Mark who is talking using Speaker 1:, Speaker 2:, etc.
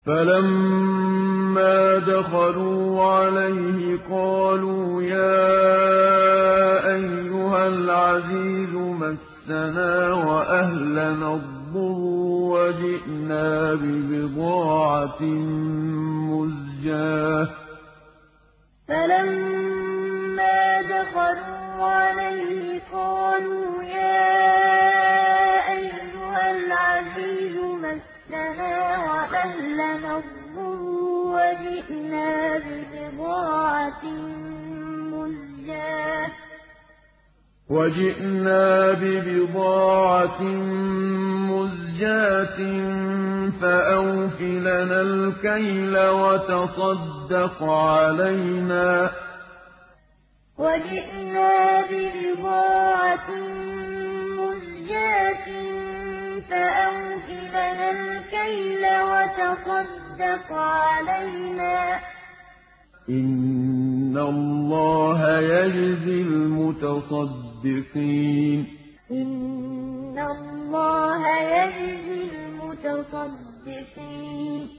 Speaker 1: فَلَمَّا دَخَلُوا عَلَيْهِ قَالُوا يَا أَيُّهَا الْعَزِيزُ مَسَّنَا وَأَهْلَنَا الضُّرُّ وَجِئْنَا بِبِضَاعَةٍ مُّزْجَاةٍ
Speaker 2: فَلَمَّا دَخَلُوا عَلَيْهِ قَالُوا يَا أَيُّهَا الْعَزِيزُ مَسَّنَا وَأَهْلَنَا الضُّرُّ
Speaker 1: وَجِئْنَا بِبِضَاعَةٍ مُّزْجَاةٍ فَأَوْفِ لَنَا الْكَيْلَ وَتَصَدَّقْ عَلَيْنَا ۖ
Speaker 2: وَجِئْنَا بِبِضَاعَةٍ مُّزْجَاةٍ فَأَوْفِ لَنَا الْكَيْلَ وَتَصَدَّقْ عَلَيْنَا ۖ
Speaker 1: إِنَّ اللَّهَ يَجْزِي الْمُتَصَدِّقِينَ
Speaker 2: إِنَّ اللَّهَ يَجْزِي الْمُتَصَدِّقِينَ